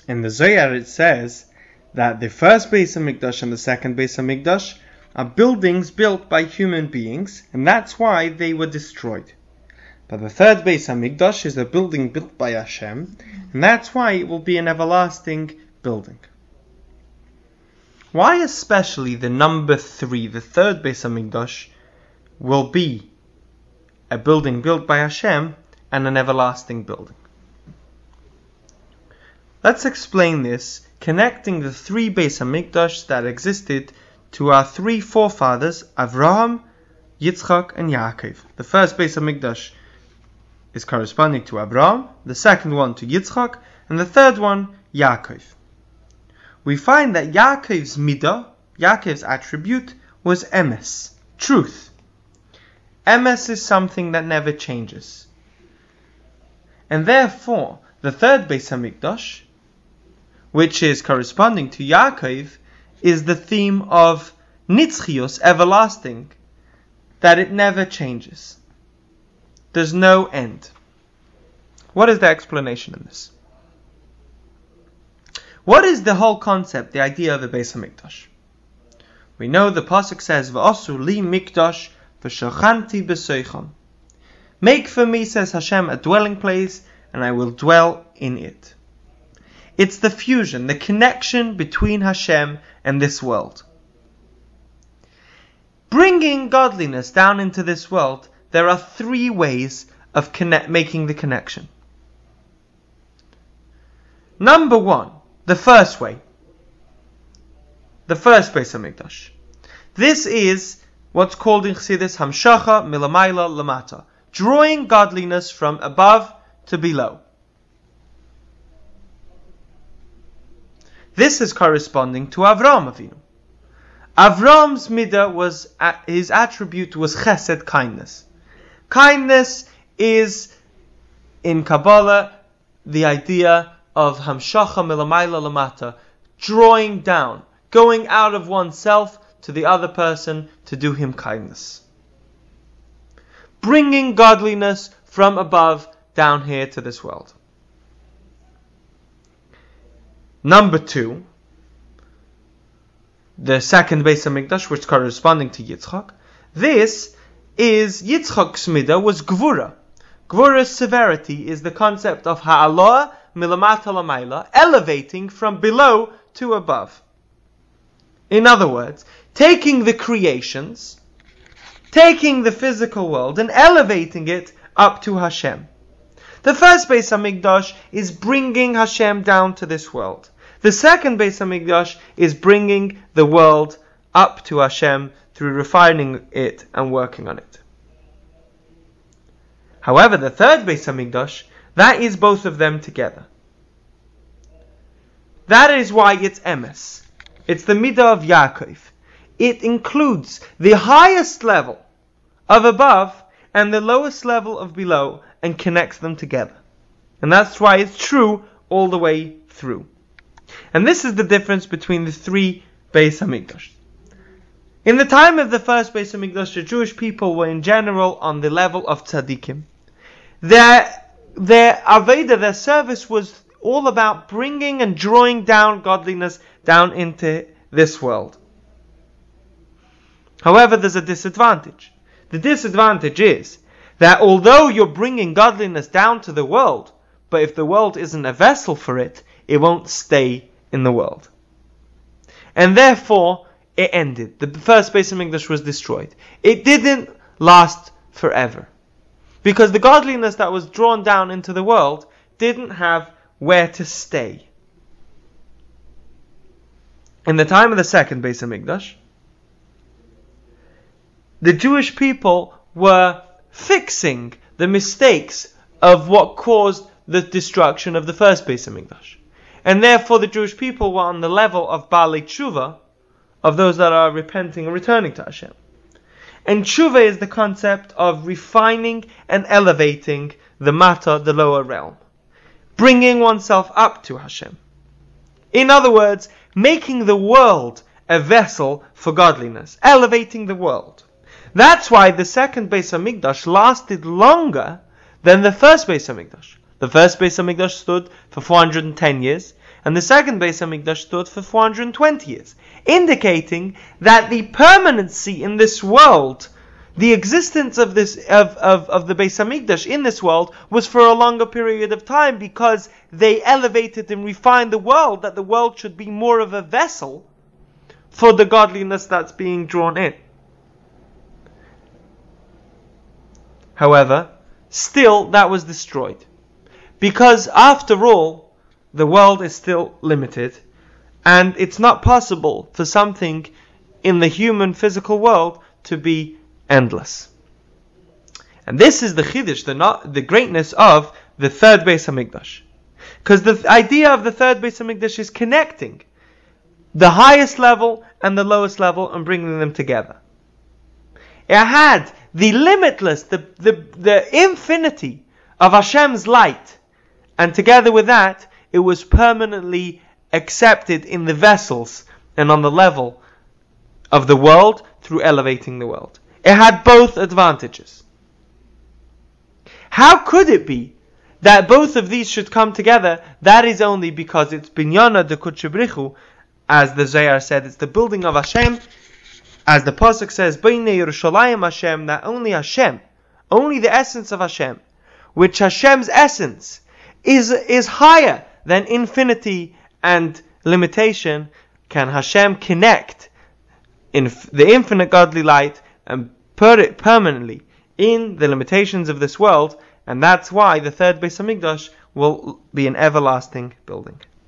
In the Zohar it says that the first Beis HaMikdash and the second Beis HaMikdash are buildings built by human beings, and that's why they were destroyed. But the third Beis HaMikdash is a building built by Hashem, and that's why it will be an everlasting building. Why especially the number 3, the third Beis HaMikdash, will be a building built by Hashem and an everlasting building? Let's explain this, connecting the 3 Beis HaMikdash that existed to our 3 forefathers, Avraham, Yitzchak, and Yaakov. The first Beis HaMikdash is corresponding to Avraham, the second one to Yitzchak, and the third one, Yaakov. We find that Yaakov's midah, Yaakov's attribute, was emes, truth. Emes is something that never changes. And therefore, the third Beis HaMikdash, which is corresponding to Yaakov, is the theme of nitzchios, everlasting, that it never changes. There's no end. What is the explanation in this? What is the whole concept, the idea of the Beis HaMikdash? We know the pasuk says, "V'asu li mikdash v'shachanti b'soicham." Make for me, says Hashem, a dwelling place, and I will dwell in it. It's the fusion, the connection between Hashem and this world. Bringing godliness down into this world, there are 3 ways of making the connection. Number 1, the first way. The first Beis HaMikdash. This is what's called in Chassidus Hamshacha Milamayla Lamata, drawing godliness from above to below. This is corresponding to Avraham Avinu. Avraham's midah his attribute was chesed, kindness. Kindness is, in Kabbalah, the idea of hamshacha milamayla lamata, drawing down, going out of oneself to the other person to do him kindness. Bringing godliness from above down here to this world. Number 2, the second Beis HaMikdash, which is corresponding to Yitzchak. This is Yitzchak's midah was gvura. Gvura's severity is the concept of ha'aloah milamata lamayla, elevating from below to above. In other words, taking the creations, taking the physical world and elevating it up to Hashem. The first Beis HaMikdash is bringing Hashem down to this world. The second Beis HaMikdash is bringing the world up to Hashem through refining it and working on it. However, the third Beis HaMikdash, that is both of them together. That is why it's emes. It's the midah of Yaakov. It includes the highest level of above and the lowest level of below and connects them together. And that's why it's true all the way through. And this is the difference between the 3 Beis HaMikdash. In the time of the first Beis HaMikdash, the Jewish people were in general on the level of tzaddikim. Their Aveda, their service was all about bringing and drawing down godliness down into this world. However, there's a disadvantage. The disadvantage is that although you're bringing godliness down to the world, but if the world isn't a vessel for it, it won't stay in the world. And therefore, it ended. The first Beis HaMikdash was destroyed. It didn't last forever. Because the godliness that was drawn down into the world didn't have where to stay. In the time of the second Beis HaMikdash, the Jewish people were fixing the mistakes of what caused the destruction of the first Beis HaMikdash. And therefore the Jewish people were on the level of Baalei Tshuva, of those that are repenting and returning to Hashem. And Tshuva is the concept of refining and elevating the mata, the lower realm. Bringing oneself up to Hashem. In other words, making the world a vessel for godliness. Elevating the world. That's why the second Beis HaMikdash lasted longer than the first Beis HaMikdash. The first Beis HaMikdash stood for 410 years, and the second Beis Hamikdash stood for 420 years, indicating that the permanency in this world, the existence of this of the Beis Hamikdash in this world, was for a longer period of time, because they elevated and refined the world, that the world should be more of a vessel for the godliness that's being drawn in. However, still that was destroyed, because after all, the world is still limited, and it's not possible for something in the human physical world to be endless. And this is the chiddush, the greatness of the third Beis Hamikdash, because the idea of the third Beis Hamikdash is connecting the highest level and the lowest level and bringing them together. It had the limitless, the infinity of Hashem's light, and together with that, it was permanently accepted in the vessels and on the level of the world through elevating the world. It had both advantages. How could it be that both of these should come together? That is only because it's Binyana de Kodesh Brichu, as the Zohar said, it's the building of Hashem, as the Pasuk says, Beinei Yerushalayim Hashem, that only Hashem, only the essence of Hashem, which Hashem's essence is higher than infinity and limitation, can Hashem connect in the infinite godly light and put it permanently in the limitations of this world, and that's why the third Beis Hamikdash will be an everlasting building.